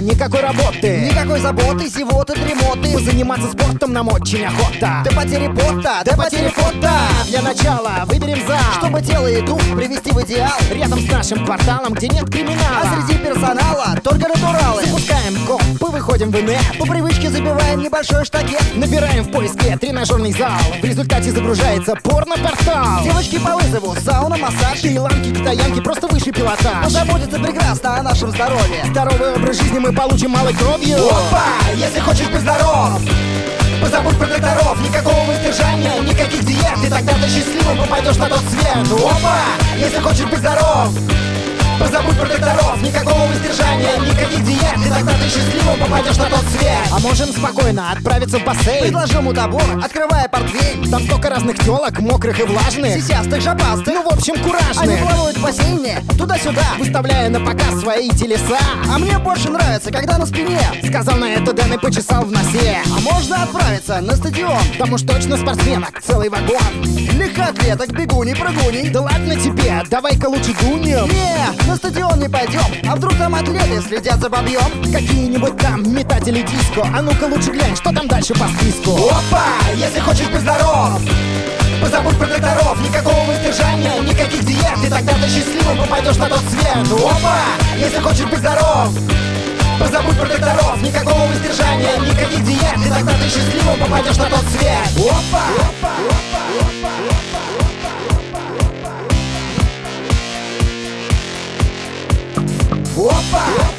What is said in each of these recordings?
никакой работы, никакой заботы, зевоты, дремоты. заниматься спортом нам очень охота. До потери пота, до потери фото. Для начала выберем зал, Чтобы тело и дух привести в идеал. рядом с нашим кварталом, где нет криминала. А среди персонала только натуралы. Запускаем компы, выходим в инет. По привычке забиваем небольшой штакет. Набираем в поиске тренажерный зал. В результате загружается порно-портал. Девочки по вызову, сауна, массаж. Шри-ланки, китаянки, просто высший пилотаж. Позаботиться прекрасно о нашем здоровье. Здоровый образ жизни мы получим малой кровью. Опа! Если хочешь быть здоров, позабудь про докторов. Никакого воздержания, никаких диет. И тогда ты счастливым попадешь на тот свет. Опа! Если хочешь быть здоров, позабудь про докторов. Никакого воздержания, никаких диет. И тогда ты счастливым попадешь на тот свет. А можем спокойно отправиться в бассейн. Предложу мудобор, открывая портвейн. Там столько разных телок, мокрых и влажных. Сисястых, жопастых. Ну, в общем, Они куражных. плавают в бассейне, туда-сюда. Выставляя на показ свои телеса. А мне больше нравится, когда на спине. Сказал на это Дэн и почесал в носе. А можно отправиться на стадион. Там уж точно спортсменок целый вагон. Легкоатлеток, бегуней, прыгуней. Да ладно тебе, давай-ка лучше дунем. Не, на стадион не пойдем. А вдруг там атлеты следят за бобьем? Какие-нибудь там метатели диско. А ну-ка лучше глянь, что там дальше по списку. Опа! Если хочешь быть здоров, позабудь про докторов. Никакого воздержания, никаких диет. И тогда ты счастливым попадешь на тот свет. Опа! Если хочешь быть здоров, позабудь про докторов. Никакого воздержания, никаких диет. И тогда ты счастливым попадешь на тот свет. Опа! Опа!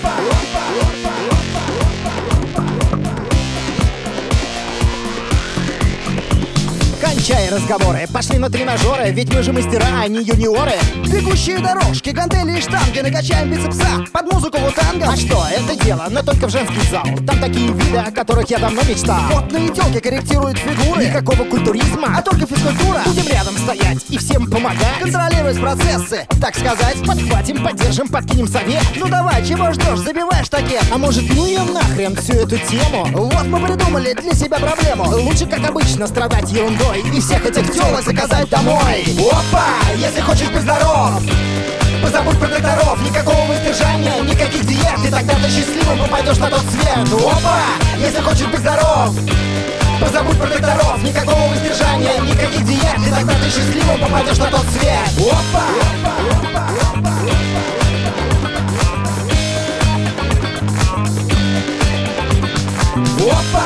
Кончай разговоры, пошли на тренажеры. Ведь мы же мастера, а не юниоры. Бегущие дорожки, гантели и штанги. Накачаем бицепса под музыку вутанга. А что, это дело, но только в женский зал. Там такие виды, о которых я давно мечтал. Потные телки корректируют фигуры. Никакого культуризма, А только физкультура. будем рядом стоять и всем помогать. Контролировать процессы, так сказать. Подхватим, поддержим, подкинем совет. Ну давай, чего ждешь, забивай штакет. А может, ну ее нахрен всю эту тему? Вот мы придумали для себя проблему. Лучше, как обычно, страдать ерундой и всех этих тёлок заказать домой. Опа! Если хочешь быть здоров, позабудь про докторов. Никакого воздержания, никаких диет. И тогда ты счастливым попадешь на тот свет. Опа! Если хочешь быть здоров, позабудь про докторов. Никакого воздержания, никаких диет. И тогда ты счастливым попадешь на тот свет. Опа! Опа!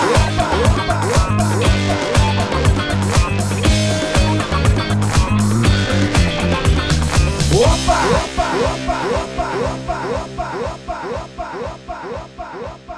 Опа!